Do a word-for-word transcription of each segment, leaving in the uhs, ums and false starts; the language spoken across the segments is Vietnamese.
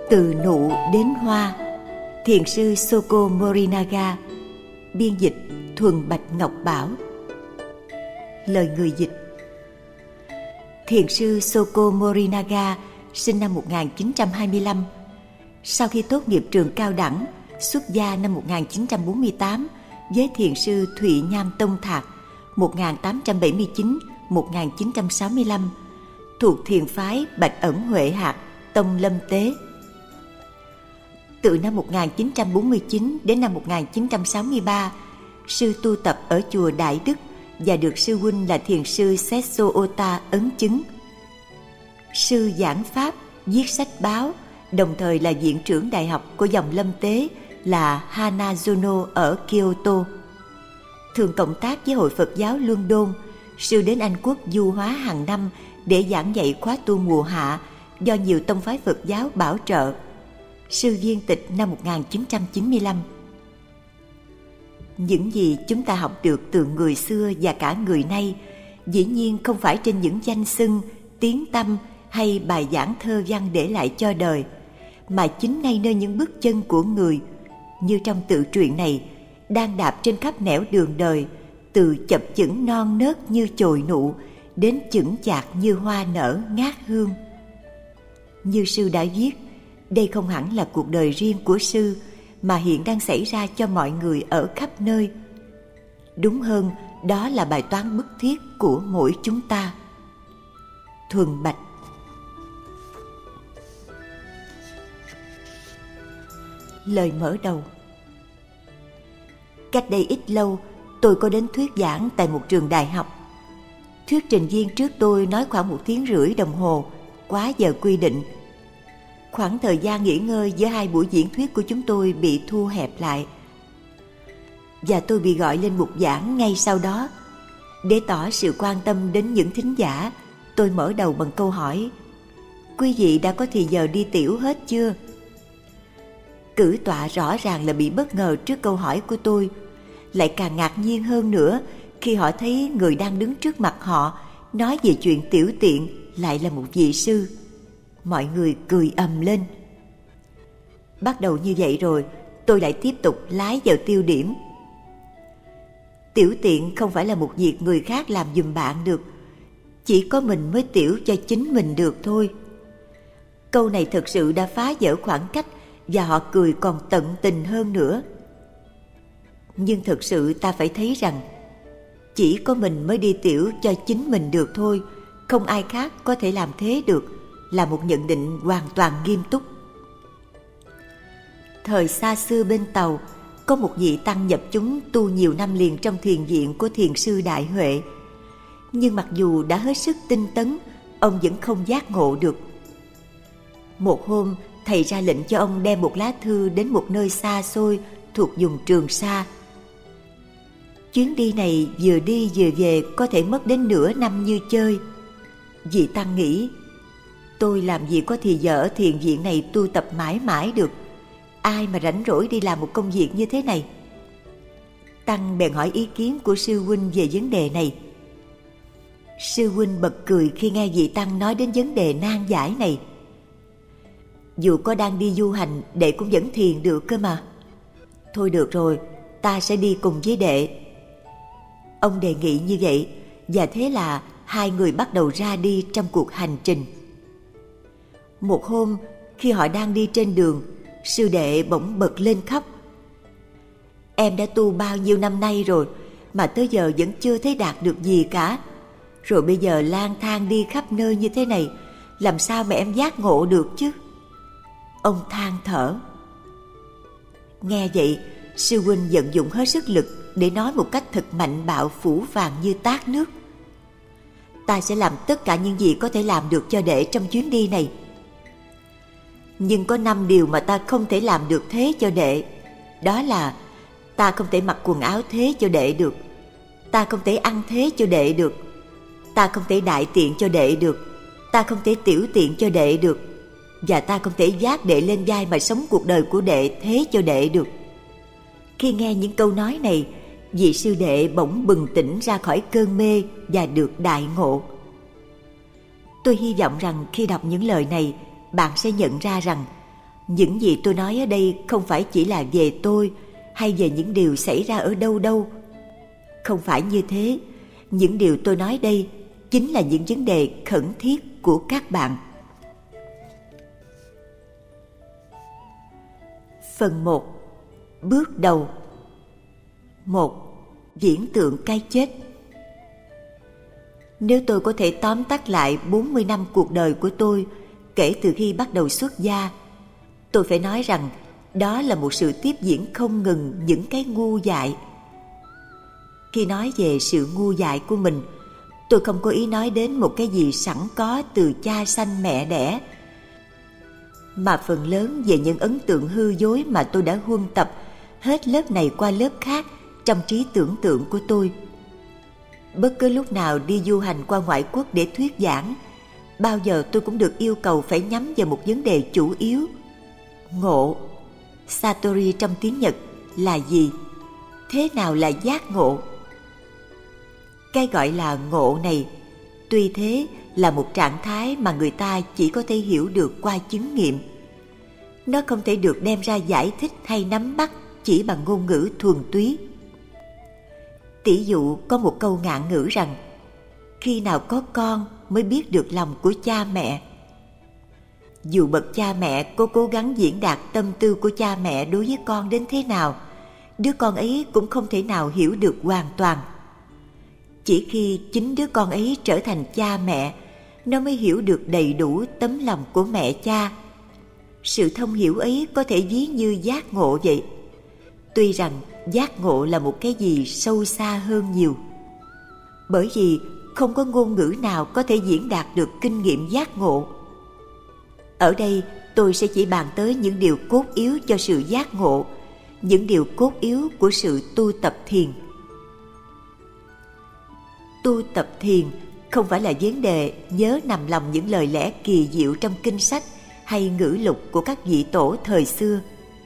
Từ nụ đến hoa, thiền sư Shoko Morinaga. Biên dịch Thuần Bạch Ngọc Bảo. Lời người dịch. Thiền sư Shoko Morinaga sinh năm một nghìn chín trăm hai mươi lăm. Sau khi tốt nghiệp trường cao đẳng, xuất gia năm một nghìn chín trăm bốn mươi tám với thiền sư Thụy Nham Tông Thạc một nghìn tám trăm bảy mươi chín đến một nghìn chín trăm sáu mươi lăm, thuộc thiền phái Bạch Ẩn Huệ Hạt Tông Lâm Tế. Từ năm một nghìn chín trăm bốn mươi chín đến năm một nghìn chín trăm sáu mươi ba, sư tu tập ở chùa Đại Đức và được sư huynh là thiền sư Setso Ota ấn chứng. Sư giảng pháp, viết sách báo, đồng thời là viện trưởng đại học của dòng Lâm Tế là Hanazono ở Kyoto. Thường cộng tác với Hội Phật giáo London, sư đến Anh Quốc du hóa hàng năm để giảng dạy khóa tu mùa hạ do nhiều tông phái Phật giáo bảo trợ. Sư viên tịch năm một nghìn chín trăm chín mươi lăm. Những gì chúng ta học được từ người xưa và cả người nay dĩ nhiên không phải trên những danh xưng, tiếng tăm hay bài giảng thơ văn để lại cho đời, mà chính ngay nơi những bước chân của người, như trong tự truyện này, đang đạp trên khắp nẻo đường đời, từ chập chững non nớt như chồi nụ đến chững chạc như hoa nở ngát hương. Như sư đã viết, đây không hẳn là cuộc đời riêng của sư, mà hiện đang xảy ra cho mọi người ở khắp nơi. Đúng hơn, đó là bài toán bức thiết của mỗi chúng ta. Thuần Bạch. Lời mở đầu. Cách đây ít lâu, tôi có đến thuyết giảng tại một trường đại học. Thuyết trình viên trước tôi nói khoảng một tiếng rưỡi đồng hồ, quá giờ quy định. Khoảng thời gian nghỉ ngơi giữa hai buổi diễn thuyết của chúng tôi bị thu hẹp lại, và tôi bị gọi lên bục giảng ngay sau đó. Để tỏ sự quan tâm đến những thính giả, tôi mở đầu bằng câu hỏi: quý vị đã có thì giờ đi tiểu hết chưa? Cử tọa rõ ràng là bị bất ngờ trước câu hỏi của tôi, lại càng ngạc nhiên hơn nữa khi họ thấy người đang đứng trước mặt họ nói về chuyện tiểu tiện lại là một vị sư. Mọi người cười ầm lên. Bắt đầu như vậy rồi, tôi lại tiếp tục lái vào tiêu điểm. Tiểu tiện không phải là một việc người khác làm giùm bạn được, chỉ có mình mới tiểu cho chính mình được thôi. Câu này thật sự đã phá vỡ khoảng cách, và họ cười còn tận tình hơn nữa. Nhưng thực sự ta phải thấy rằng chỉ có mình mới đi tiểu cho chính mình được thôi, không ai khác có thể làm thế được, là một nhận định hoàn toàn nghiêm túc. Thời xa xưa bên Tàu, có một vị tăng nhập chúng tu nhiều năm liền trong thiền viện của thiền sư Đại Huệ. Nhưng mặc dù đã hết sức tinh tấn, ông vẫn không giác ngộ được. Một hôm, thầy ra lệnh cho ông đem một lá thư đến một nơi xa xôi thuộc vùng Trường Sa. Chuyến đi này vừa đi vừa về có thể mất đến nửa năm như chơi. Vị tăng nghĩ, tôi làm gì có thì giờ ở thiền viện này tu tập mãi mãi được, ai mà rảnh rỗi đi làm một công việc như thế này. Tăng bèn hỏi ý kiến của sư huynh về vấn đề này. Sư huynh bật cười khi nghe vị tăng nói đến vấn đề nan giải này. Dù có đang đi du hành, đệ cũng vẫn thiền được cơ mà. Thôi được rồi, ta sẽ đi cùng với đệ. Ông đề nghị như vậy, và thế là hai người bắt đầu ra đi trong cuộc hành trình. Một hôm, khi họ đang đi trên đường, sư đệ bỗng bật lên khóc. Em đã tu bao nhiêu năm nay rồi, mà tới giờ vẫn chưa thấy đạt được gì cả. Rồi bây giờ lang thang đi khắp nơi như thế này, làm sao mà em giác ngộ được chứ? Ông than thở. Nghe vậy, sư huynh vận dụng hết sức lực để nói một cách thật mạnh bạo, phủ phàng như tát nước. Ta sẽ làm tất cả những gì có thể làm được cho đệ trong chuyến đi này. Nhưng có năm điều mà ta không thể làm được thế cho đệ. Đó là ta không thể mặc quần áo thế cho đệ được, ta không thể ăn thế cho đệ được, ta không thể đại tiện cho đệ được, ta không thể tiểu tiện cho đệ được, và ta không thể vác đệ lên vai mà sống cuộc đời của đệ thế cho đệ được. Khi nghe những câu nói này, vị sư đệ bỗng bừng tỉnh ra khỏi cơn mê và được đại ngộ. Tôi hy vọng rằng khi đọc những lời này, bạn sẽ nhận ra rằng Những gì tôi nói ở đây không phải chỉ là về tôi hay về những điều xảy ra ở đâu đâu. Không phải như thế. Những điều tôi nói đây chính là những vấn đề khẩn thiết của các bạn. Phần một. Bước đầu. một. Viễn tượng cái chết. Nếu tôi có thể tóm tắt lại bốn mươi năm cuộc đời của tôi kể từ khi bắt đầu xuất gia, tôi phải nói rằng đó là một sự tiếp diễn không ngừng những cái ngu dại. Khi nói về sự ngu dại của mình, tôi không có ý nói đến một cái gì sẵn có từ cha sanh mẹ đẻ, mà phần lớn về những ấn tượng hư dối mà tôi đã huân tập hết lớp này qua lớp khác trong trí tưởng tượng của tôi. Bất cứ lúc nào đi du hành qua ngoại quốc để thuyết giảng, bao giờ tôi cũng được yêu cầu phải nhắm vào một vấn đề chủ yếu. Ngộ, Satori trong tiếng Nhật là gì? Thế nào là giác ngộ? Cái gọi là ngộ này, tuy thế là một trạng thái mà người ta chỉ có thể hiểu được qua chứng nghiệm. Nó không thể được đem ra giải thích hay nắm bắt chỉ bằng ngôn ngữ thuần túy. Tỷ dụ có một câu ngạn ngữ rằng khi nào có con mới biết được lòng của cha mẹ. Dù bậc cha mẹ có cố gắng diễn đạt tâm tư của cha mẹ đối với con đến thế nào, đứa con ấy cũng không thể nào hiểu được hoàn toàn. Chỉ khi chính đứa con ấy trở thành cha mẹ, nó mới hiểu được đầy đủ tấm lòng của mẹ cha. Sự thông hiểu ấy có thể ví như giác ngộ vậy. Tuy rằng giác ngộ là một cái gì sâu xa hơn nhiều. Bởi vì không có ngôn ngữ nào có thể diễn đạt được kinh nghiệm giác ngộ. Ở đây tôi sẽ chỉ bàn tới những điều cốt yếu cho sự giác ngộ, những điều cốt yếu của sự tu tập thiền. Tu tập thiền không phải là vấn đề nhớ nằm lòng những lời lẽ kỳ diệu trong kinh sách hay ngữ lục của các vị tổ thời xưa.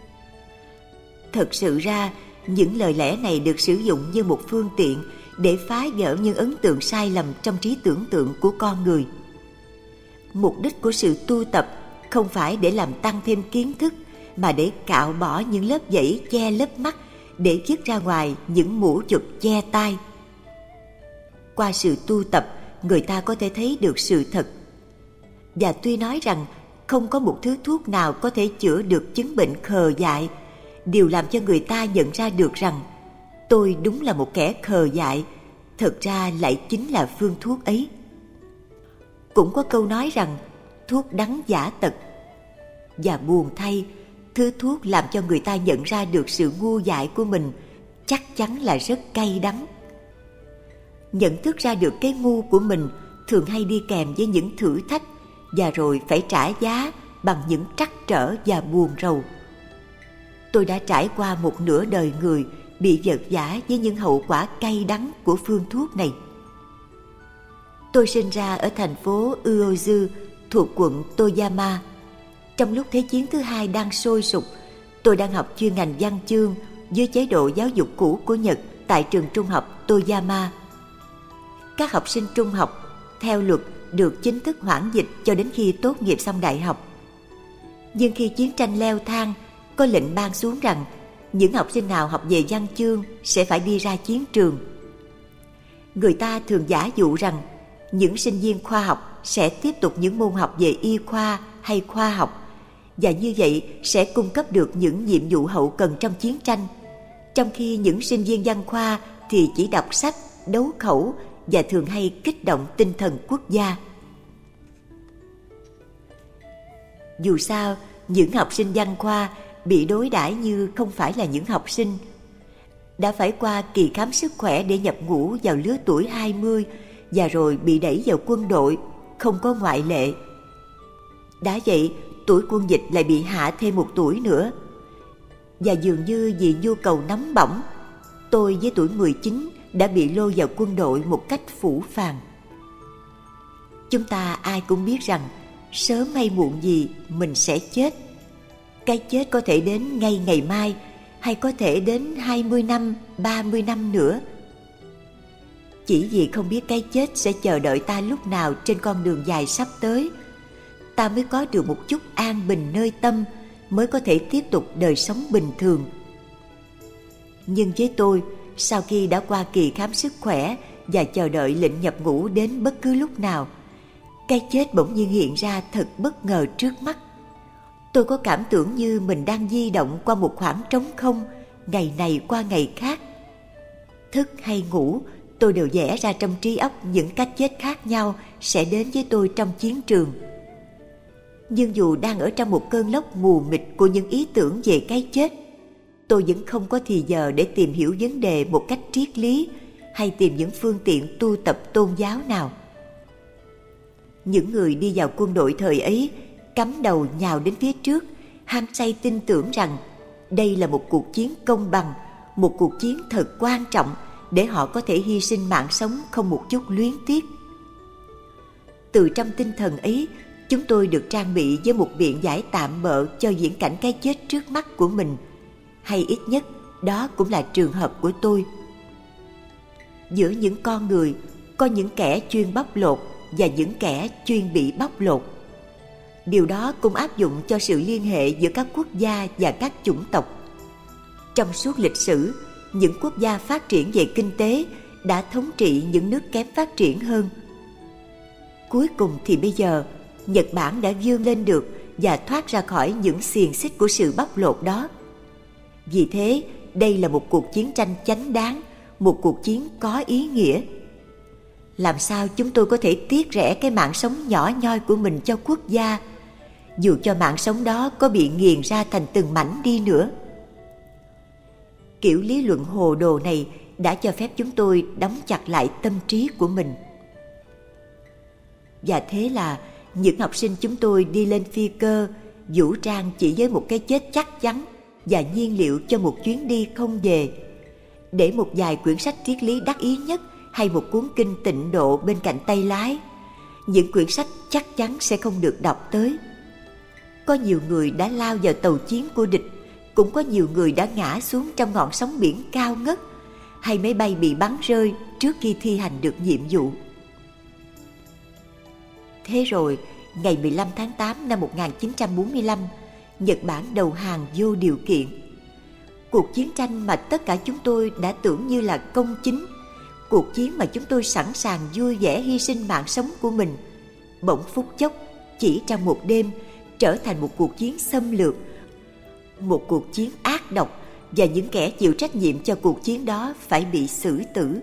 Thật sự ra, những lời lẽ này được sử dụng như một phương tiện để phá vỡ những ấn tượng sai lầm trong trí tưởng tượng của con người. Mục đích của sự tu tập không phải để làm tăng thêm kiến thức, mà để cạo bỏ những lớp dãy che lớp mắt, để dứt ra ngoài những mũ chụp che tai. Qua sự tu tập, người ta có thể thấy được sự thật. Và tuy nói rằng không có một thứ thuốc nào có thể chữa được chứng bệnh khờ dại, điều làm cho người ta nhận ra được rằng tôi đúng là một kẻ khờ dại, thật ra lại chính là phương thuốc ấy. Cũng có câu nói rằng thuốc đắng giả tật. Và buồn thay, thứ thuốc làm cho người ta nhận ra được sự ngu dại của mình chắc chắn là rất cay đắng. Nhận thức ra được cái ngu của mình thường hay đi kèm với những thử thách, và rồi phải trả giá bằng những trắc trở và buồn rầu. Tôi đã trải qua một nửa đời người bị vật vã với những hậu quả cay đắng của phương thuốc này. Tôi sinh ra ở thành phố Uozu thuộc quận Toyama. Trong lúc Thế chiến thứ hai đang sôi sục, tôi đang học chuyên ngành văn chương dưới chế độ giáo dục cũ của Nhật tại trường trung học Toyama. Các học sinh trung học theo luật được chính thức hoãn dịch cho đến khi tốt nghiệp xong đại học. Nhưng khi chiến tranh leo thang, có lệnh ban xuống rằng những học sinh nào học về văn chương sẽ phải đi ra chiến trường. Người ta thường giả dụ rằng những sinh viên khoa học sẽ tiếp tục những môn học về y khoa hay khoa học, và như vậy sẽ cung cấp được những nhiệm vụ hậu cần trong chiến tranh, trong khi những sinh viên văn khoa thì chỉ đọc sách, đấu khẩu và thường hay kích động tinh thần quốc gia. Dù sao, những học sinh văn khoa bị đối đãi như không phải là những học sinh. Đã phải qua kỳ khám sức khỏe để nhập ngũ vào lứa tuổi hai mươi và rồi bị đẩy vào quân đội, không có ngoại lệ. Đã vậy, tuổi quân dịch lại bị hạ thêm một tuổi nữa. Và dường như vì nhu cầu nóng bỏng, tôi với tuổi mười chín đã bị lôi vào quân đội một cách phũ phàng. Chúng ta ai cũng biết rằng sớm hay muộn gì mình sẽ chết. Cái chết có thể đến ngay ngày mai, hay có thể đến hai mươi năm, ba mươi năm nữa. Chỉ vì không biết cái chết sẽ chờ đợi ta lúc nào trên con đường dài sắp tới, ta mới có được một chút an bình nơi tâm mới có thể tiếp tục đời sống bình thường. Nhưng với tôi, sau khi đã qua kỳ khám sức khỏe và chờ đợi lệnh nhập ngũ đến bất cứ lúc nào, cái chết bỗng nhiên hiện ra thật bất ngờ trước mắt. Tôi có cảm tưởng như mình đang di động qua một khoảng trống không, ngày này qua ngày khác. Thức hay ngủ, tôi đều vẽ ra trong trí óc những cách chết khác nhau sẽ đến với tôi trong chiến trường. Nhưng dù đang ở trong một cơn lốc mù mịt của những ý tưởng về cái chết, tôi vẫn không có thì giờ để tìm hiểu vấn đề một cách triết lý hay tìm những phương tiện tu tập tôn giáo nào. Những người đi vào quân đội thời ấy cắm đầu nhào đến phía trước, ham say tin tưởng rằng đây là một cuộc chiến công bằng, một cuộc chiến thật quan trọng để họ có thể hy sinh mạng sống không một chút luyến tiếc. Từ trong tinh thần ấy, chúng tôi được trang bị với một biện giải tạm bợ cho viễn cảnh cái chết trước mắt của mình, hay ít nhất đó cũng là trường hợp của tôi. Giữa những con người có những kẻ chuyên bóc lột và những kẻ chuyên bị bóc lột. Điều đó cũng áp dụng cho sự liên hệ giữa các quốc gia và các chủng tộc. Trong suốt lịch sử, những quốc gia phát triển về kinh tế đã thống trị những nước kém phát triển hơn. Cuối cùng thì bây giờ, Nhật Bản đã vươn lên được và thoát ra khỏi những xiềng xích của sự bóc lột đó. Vì thế, đây là một cuộc chiến tranh chánh đáng, một cuộc chiến có ý nghĩa. Làm sao chúng tôi có thể tiếc rẻ cái mạng sống nhỏ nhoi của mình cho quốc gia, dù cho mạng sống đó có bị nghiền ra thành từng mảnh đi nữa? Kiểu lý luận hồ đồ này đã cho phép chúng tôi đóng chặt lại tâm trí của mình. Và thế là những học sinh chúng tôi đi lên phi cơ, vũ trang chỉ với một cái chết chắc chắn và nhiên liệu cho một chuyến đi không về, để một vài quyển sách triết lý đắc ý nhất hay một cuốn kinh Tịnh Độ bên cạnh tay lái. Những quyển sách chắc chắn sẽ không được đọc tới. Có nhiều người đã lao vào tàu chiến của địch, cũng có nhiều người đã ngã xuống trong ngọn sóng biển cao ngất, hay máy bay bị bắn rơi trước khi thi hành được nhiệm vụ. Thế rồi, ngày mười lăm tháng tám năm một nghìn chín trăm bốn mươi lăm, Nhật Bản đầu hàng vô điều kiện. Cuộc chiến tranh mà tất cả chúng tôi đã tưởng như là công chính, cuộc chiến mà chúng tôi sẵn sàng vui vẻ hy sinh mạng sống của mình, bỗng phút chốc, chỉ trong một đêm, trở thành một cuộc chiến xâm lược, một cuộc chiến ác độc, và những kẻ chịu trách nhiệm cho cuộc chiến đó phải bị xử tử.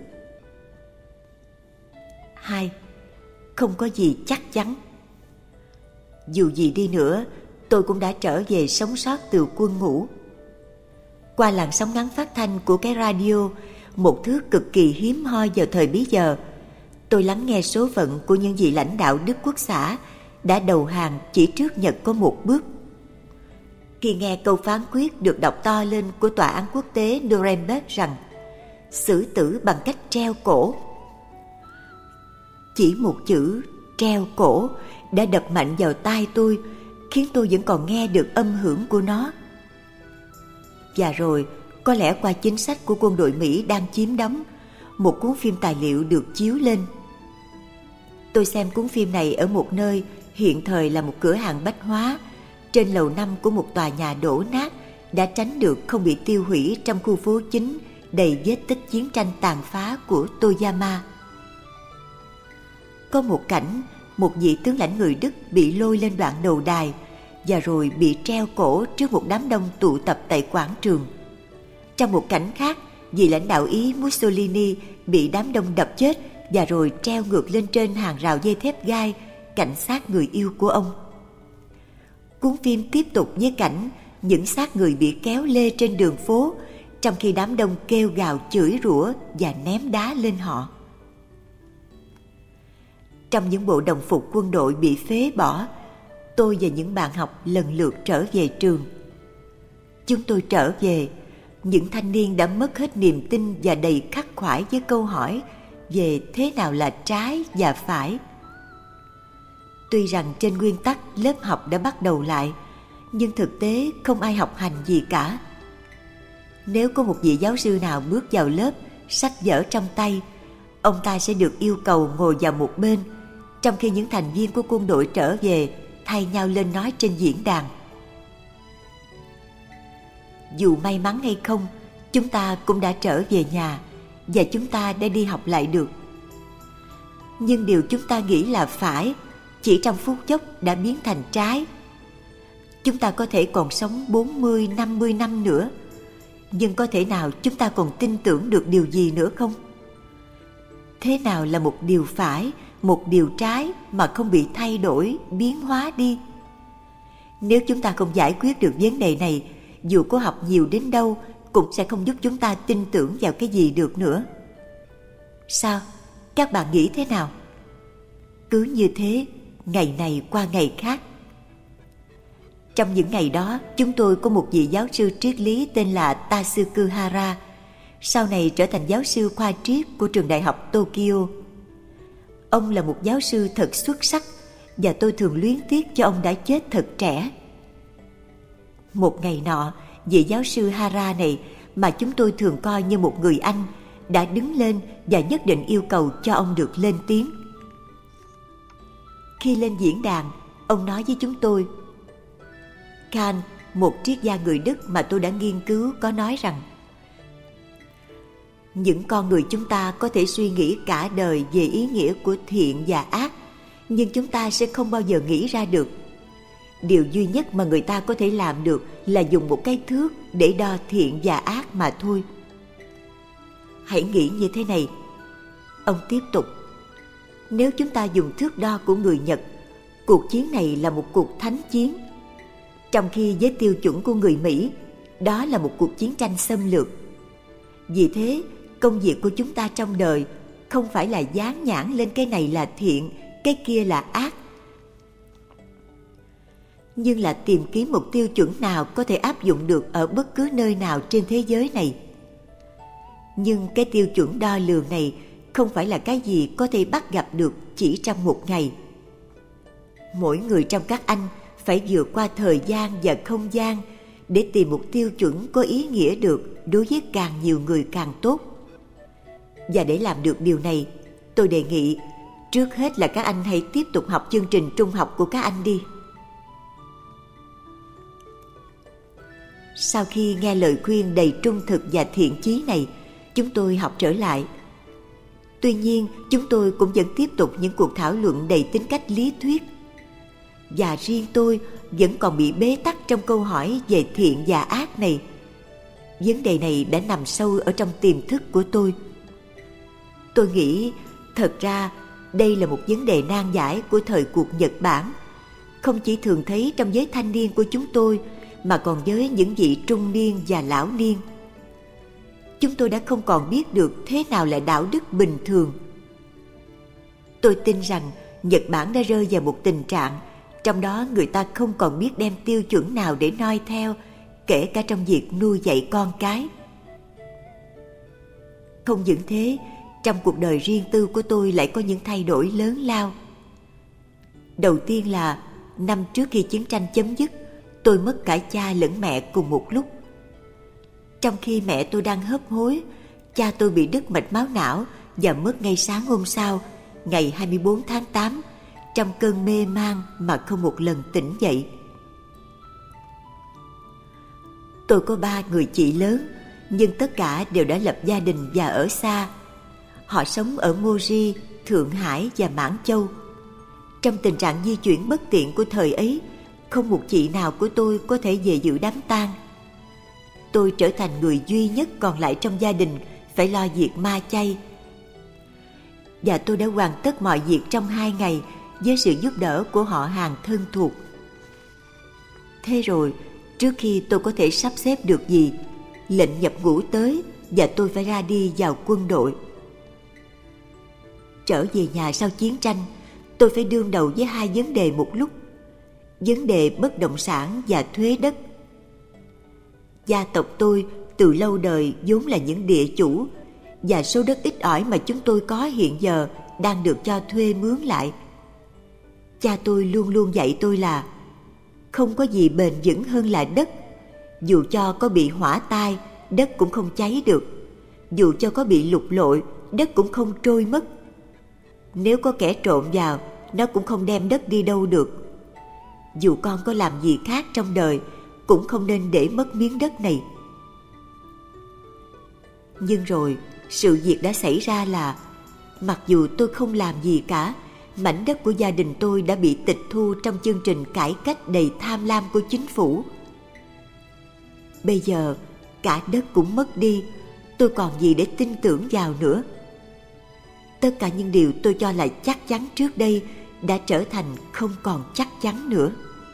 Hai, không có gì chắc chắn. Dù gì đi nữa, tôi cũng đã trở về sống sót từ quân ngũ. Qua làn sóng ngắn phát thanh của cái radio, một thứ cực kỳ hiếm hoi vào thời bấy giờ, tôi lắng nghe số phận của những vị lãnh đạo Đức Quốc xã đã đầu hàng chỉ trước Nhật có một bước. Khi nghe câu phán quyết được đọc to lên của Tòa án Quốc tế Nuremberg rằng xử tử bằng cách treo cổ, chỉ một chữ treo cổ đã đập mạnh vào tai tôi, khiến tôi vẫn còn nghe được âm hưởng của nó. Và rồi, có lẽ qua chính sách của quân đội Mỹ đang chiếm đóng, một cuốn phim tài liệu được chiếu lên. Tôi xem cuốn phim này ở một nơi hiện thời là một cửa hàng bách hóa, trên lầu năm của một tòa nhà đổ nát đã tránh được không bị tiêu hủy trong khu phố chính đầy vết tích chiến tranh tàn phá của Toyama. Có một cảnh, một vị tướng lãnh người Đức bị lôi lên đoạn đầu đài và rồi bị treo cổ trước một đám đông tụ tập tại quảng trường. Trong một cảnh khác, vị lãnh đạo Ý Mussolini bị đám đông đập chết và rồi treo ngược lên trên hàng rào dây thép gai cạnh xác người yêu của ông. Cuốn phim tiếp tục với cảnh những xác người bị kéo lê trên đường phố, trong khi đám đông kêu gào chửi rủa và ném đá lên họ. Trong những bộ đồng phục quân đội bị phế bỏ, tôi và những bạn học lần lượt trở về trường. Chúng tôi trở về, những thanh niên đã mất hết niềm tin và đầy khắc khoải với câu hỏi về thế nào là trái và phải. Tuy rằng trên nguyên tắc lớp học đã bắt đầu lại, nhưng thực tế không ai học hành gì cả. Nếu có một vị giáo sư nào bước vào lớp, sách vở trong tay, ông ta sẽ được yêu cầu ngồi vào một bên, trong khi những thành viên của quân đội trở về thay nhau lên nói trên diễn đàn. dù may mắn hay không, chúng ta cũng đã trở về nhà và chúng ta đã đi học lại được. Nhưng điều chúng ta nghĩ là phải, chỉ trong phút chốc đã biến thành trái. Chúng ta có thể còn sống bốn mươi, năm mươi năm nữa, nhưng có thể nào chúng ta còn tin tưởng được điều gì nữa không? Thế nào là một điều phải, một điều trái mà không bị thay đổi, biến hóa đi? Nếu chúng ta không giải quyết được vấn đề này, dù có học nhiều đến đâu cũng sẽ không giúp chúng ta tin tưởng vào cái gì được nữa. Sao? Các bạn nghĩ thế nào? Cứ như thế, ngày này qua ngày khác. Trong những ngày đó, chúng tôi có một vị giáo sư triết lý tên là Tasuku Hara, sau này trở thành giáo sư khoa triết của trường đại học Tokyo. Ông là một giáo sư thật xuất sắc và tôi thường luyến tiếc cho ông đã chết thật trẻ. Một ngày nọ, vị giáo sư Hara này mà chúng tôi thường coi như một người anh đã đứng lên và nhất định yêu cầu cho ông được lên tiếng. Khi lên diễn đàn, ông nói với chúng tôi: Kant, một triết gia người Đức mà tôi đã nghiên cứu, có nói rằng những con người chúng ta có thể suy nghĩ cả đời về ý nghĩa của thiện và ác, nhưng chúng ta sẽ không bao giờ nghĩ ra được. Điều duy nhất mà người ta có thể làm được là dùng một cái thước để đo thiện và ác mà thôi. Hãy nghĩ như thế này. Ông tiếp tục: nếu chúng ta dùng thước đo của người Nhật, cuộc chiến này là một cuộc thánh chiến, trong khi với tiêu chuẩn của người Mỹ, đó là một cuộc chiến tranh xâm lược. Vì thế, công việc của chúng ta trong đời không phải là dán nhãn lên cái này là thiện, cái kia là ác, nhưng là tìm kiếm một tiêu chuẩn nào có thể áp dụng được ở bất cứ nơi nào trên thế giới này. Nhưng cái tiêu chuẩn đo lường này không phải là cái gì có thể bắt gặp được chỉ trong một ngày. Mỗi người trong các anh phải vượt qua thời gian và không gian để tìm một tiêu chuẩn có ý nghĩa được đối với càng nhiều người càng tốt. Và để làm được điều này, tôi đề nghị trước hết là các anh hãy tiếp tục học chương trình trung học của các anh đi. Sau khi nghe lời khuyên đầy trung thực và thiện chí này, chúng tôi học trở lại. Tuy nhiên, chúng tôi cũng vẫn tiếp tục những cuộc thảo luận đầy tính cách lý thuyết. Và riêng tôi vẫn còn bị bế tắc trong câu hỏi về thiện và ác này. Vấn đề này đã nằm sâu ở trong tiềm thức của tôi. Tôi nghĩ, thật ra, đây là một vấn đề nan giải của thời cuộc Nhật Bản, không chỉ thường thấy trong giới thanh niên của chúng tôi, mà còn với những vị trung niên và lão niên. Chúng tôi đã không còn biết được thế nào là đạo đức bình thường. Tôi tin rằng Nhật Bản đã rơi vào một tình trạng trong đó người ta không còn biết đem tiêu chuẩn nào để noi theo, kể cả trong việc nuôi dạy con cái. Không những thế, trong cuộc đời riêng tư của tôi lại có những thay đổi lớn lao. Đầu tiên là năm trước khi chiến tranh chấm dứt, tôi mất cả cha lẫn mẹ cùng một lúc. Trong khi mẹ tôi đang hấp hối, cha tôi bị đứt mạch máu não và mất ngay sáng hôm sau, ngày hai mươi bốn tháng tám, trong cơn mê man mà không một lần tỉnh dậy. Tôi có ba người chị lớn, nhưng tất cả đều đã lập gia đình và ở xa. Họ sống ở Moji, Thượng Hải và Mãn Châu. Trong tình trạng di chuyển bất tiện của thời ấy, không một chị nào của tôi có thể về dự đám tang. Tôi trở thành người duy nhất còn lại trong gia đình phải lo việc ma chay. Và tôi đã hoàn tất mọi việc trong hai ngày với sự giúp đỡ của họ hàng thân thuộc. Thế rồi, trước khi tôi có thể sắp xếp được gì, lệnh nhập ngũ tới và tôi phải ra đi vào quân đội. Trở về nhà sau chiến tranh, tôi phải đương đầu với hai vấn đề một lúc: vấn đề bất động sản và thuế đất. Gia tộc tôi từ lâu đời vốn là những địa chủ, và số đất ít ỏi mà chúng tôi có hiện giờ đang được cho thuê mướn lại. Cha tôi luôn luôn dạy tôi là không có gì bền vững hơn là đất. Dù cho có bị hỏa tai, đất cũng không cháy được. Dù cho có bị lục lội, đất cũng không trôi mất. Nếu có kẻ trộm vào, nó cũng không đem đất đi đâu được. Dù con có làm gì khác trong đời, cũng không nên để mất miếng đất này. Nhưng rồi sự việc đã xảy ra là mặc dù tôi không làm gì cả, mảnh đất của gia đình tôi đã bị tịch thu trong chương trình cải cách đầy tham lam của chính phủ. Bây giờ cả đất cũng mất đi, tôi còn gì để tin tưởng vào nữa? Tất cả những điều tôi cho là chắc chắn trước đây đã trở thành không còn chắc chắn nữa.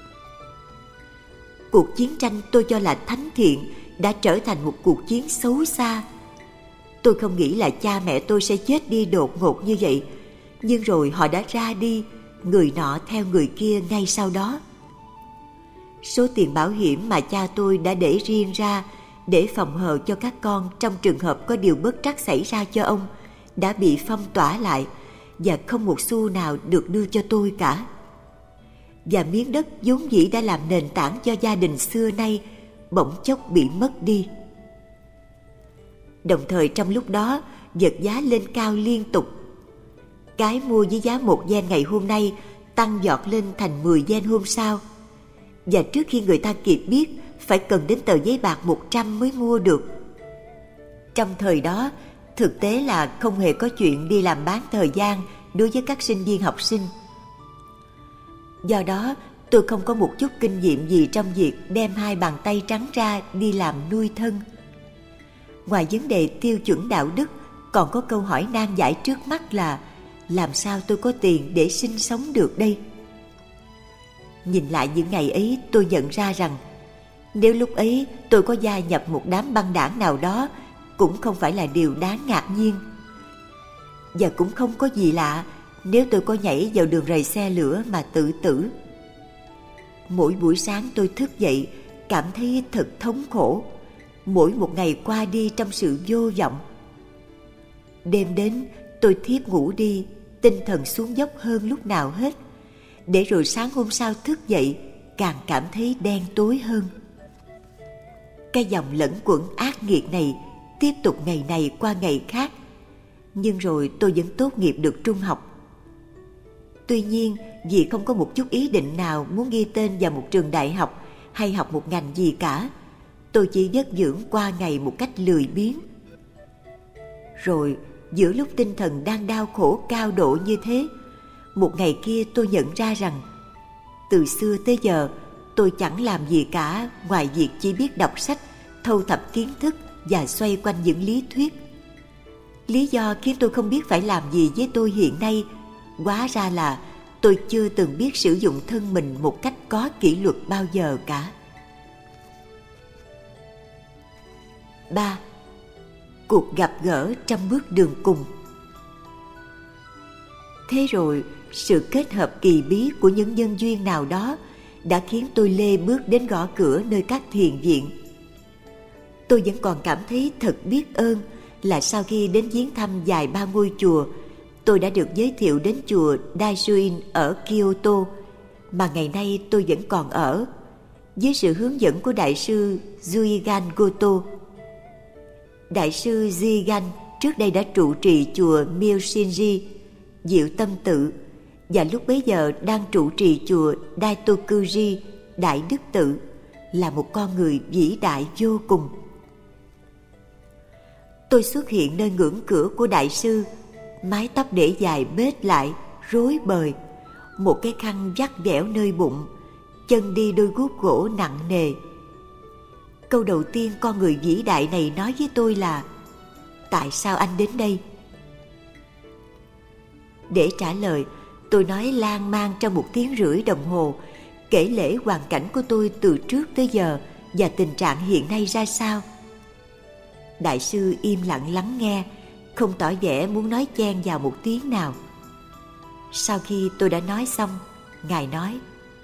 Cuộc chiến tranh tôi cho là thánh thiện đã trở thành một cuộc chiến xấu xa. Tôi không nghĩ là cha mẹ tôi sẽ chết đi đột ngột như vậy, nhưng rồi họ đã ra đi, người nọ theo người kia ngay sau đó. Số tiền bảo hiểm mà cha tôi đã để riêng ra để phòng hờ cho các con trong trường hợp có điều bất trắc xảy ra cho ông đã bị phong tỏa lại, và không một xu nào được đưa cho tôi cả. Và miếng đất vốn dĩ đã làm nền tảng cho gia đình xưa nay bỗng chốc bị mất đi. Đồng thời trong lúc đó, vật giá lên cao liên tục. Cái mua với giá một yen ngày hôm nay tăng giọt lên thành mười yen hôm sau. Và trước khi người ta kịp biết, phải cần đến tờ giấy bạc một trăm mới mua được. Trong thời đó, thực tế là không hề có chuyện đi làm bán thời gian đối với các sinh viên học sinh. Do đó, tôi không có một chút kinh nghiệm gì trong việc đem hai bàn tay trắng ra đi làm nuôi thân. Ngoài vấn đề tiêu chuẩn đạo đức, còn có câu hỏi nan giải trước mắt là làm sao tôi có tiền để sinh sống được đây? Nhìn lại những ngày ấy, tôi nhận ra rằng nếu lúc ấy tôi có gia nhập một đám băng đảng nào đó cũng không phải là điều đáng ngạc nhiên. Và cũng không có gì lạ nếu tôi có nhảy vào đường rầy xe lửa mà tự tử. Mỗi buổi sáng tôi thức dậy cảm thấy thật thống khổ, mỗi một ngày qua đi trong sự vô vọng. Đêm đến tôi thiếp ngủ đi, tinh thần xuống dốc hơn lúc nào hết, để rồi sáng hôm sau thức dậy càng cảm thấy đen tối hơn. Cái dòng lẫn quẩn ác nghiệt này tiếp tục ngày này qua ngày khác, nhưng rồi tôi vẫn tốt nghiệp được trung học. Tuy nhiên, vì không có một chút ý định nào muốn ghi tên vào một trường đại học hay học một ngành gì cả, tôi chỉ vất vưởng qua ngày một cách lười biếng. Rồi, giữa lúc tinh thần đang đau khổ cao độ như thế, một ngày kia tôi nhận ra rằng từ xưa tới giờ tôi chẳng làm gì cả ngoài việc chỉ biết đọc sách, thâu thập kiến thức và xoay quanh những lý thuyết. Lý do khiến tôi không biết phải làm gì với tôi hiện nay hóa ra là tôi chưa từng biết sử dụng thân mình một cách có kỷ luật bao giờ cả. ba. Cuộc gặp gỡ trong bước đường cùng. Thế rồi, sự kết hợp kỳ bí của những nhân duyên nào đó đã khiến tôi lê bước đến gõ cửa nơi các thiền viện. Tôi vẫn còn cảm thấy thật biết ơn là sau khi đến viếng thăm vài ba ngôi chùa, tôi đã được giới thiệu đến chùa Daishuin ở Kyoto, mà ngày nay tôi vẫn còn ở, dưới sự hướng dẫn của Đại sư Juigan Goto. Đại sư Juigan trước đây đã trụ trì chùa Myoshinji, Diệu Tâm Tự, và lúc bấy giờ đang trụ trì chùa Daitokuji, Đại Đức Tự, là một con người vĩ đại vô cùng. Tôi xuất hiện nơi ngưỡng cửa của đại sư, mái tóc để dài bết lại, rối bời, một cái khăn vắt vẻo nơi bụng, chân đi đôi guốc gỗ nặng nề. Câu đầu tiên con người vĩ đại này nói với tôi là: tại sao anh đến đây? Để trả lời, tôi nói lan man trong một tiếng rưỡi đồng hồ, kể lể hoàn cảnh của tôi từ trước tới giờ và tình trạng hiện nay ra sao. Đại sư im lặng lắng nghe, không tỏ vẻ muốn nói chen vào một tiếng nào. Sau khi tôi đã nói xong, Ngài nói: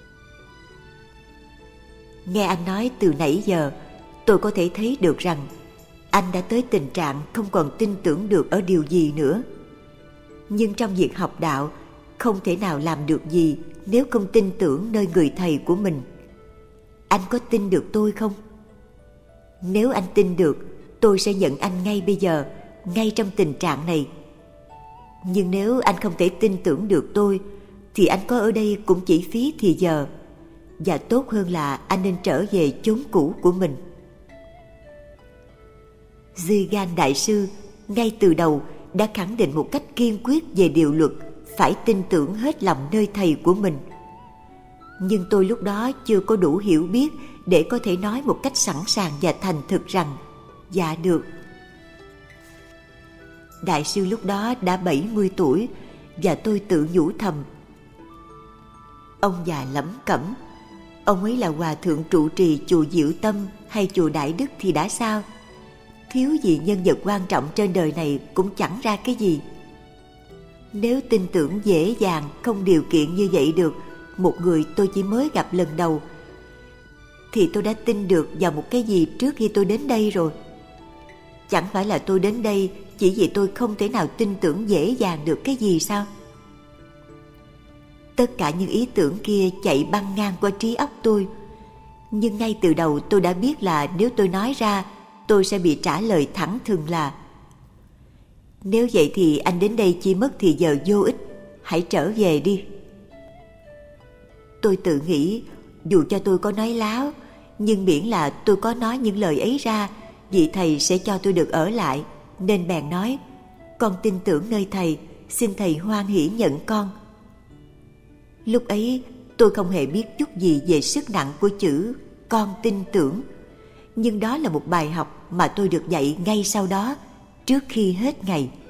nghe anh nói từ nãy giờ, tôi có thể thấy được rằng anh đã tới tình trạng không còn tin tưởng được ở điều gì nữa. Nhưng trong việc học đạo, không thể nào làm được gì nếu không tin tưởng nơi người thầy của mình. Anh có tin được tôi không? Nếu anh tin được, tôi sẽ nhận anh ngay bây giờ, ngay trong tình trạng này. Nhưng nếu anh không thể tin tưởng được tôi, thì anh có ở đây cũng chỉ phí thì giờ, và tốt hơn là anh nên trở về chốn cũ của mình. Zigan Đại sư ngay từ đầu đã khẳng định một cách kiên quyết về điều luật phải tin tưởng hết lòng nơi thầy của mình. Nhưng tôi lúc đó chưa có đủ hiểu biết để có thể nói một cách sẵn sàng và thành thực rằng dạ được. Đại sư lúc đó đã bảy mươi tuổi và tôi tự nhủ thầm. Ông già lẩm cẩm, ông ấy là hòa thượng trụ trì chùa Diệu Tâm hay chùa Đại Đức thì đã sao? Thiếu gì nhân vật quan trọng trên đời này cũng chẳng ra cái gì. Nếu tin tưởng dễ dàng, không điều kiện như vậy được một người tôi chỉ mới gặp lần đầu, thì tôi đã tin được vào một cái gì trước khi tôi đến đây rồi. Chẳng phải là tôi đến đây chỉ vì tôi không thể nào tin tưởng dễ dàng được cái gì sao? Tất cả những ý tưởng kia chạy băng ngang qua trí óc tôi. Nhưng ngay từ đầu tôi đã biết là nếu tôi nói ra, tôi sẽ bị trả lời thẳng thừng là: nếu vậy thì anh đến đây chỉ mất thì giờ vô ích, hãy trở về đi. Tôi tự nghĩ, dù cho tôi có nói láo, nhưng miễn là tôi có nói những lời ấy ra, vị thầy sẽ cho tôi được ở lại, nên bèn nói: con tin tưởng nơi thầy, xin thầy hoan hỷ nhận con. Lúc ấy tôi không hề biết chút gì về sức nặng của chữ con tin tưởng, nhưng đó là một bài học mà tôi được dạy ngay sau đó, trước khi hết ngày.